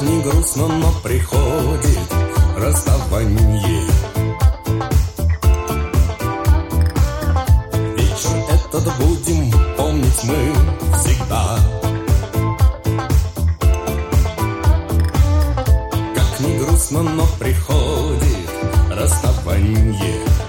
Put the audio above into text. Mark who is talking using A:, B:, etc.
A: Как ни грустно, но приходит расставанье. Вечер этот будем помнить мы всегда. Как ни грустно, но приходит расставанье.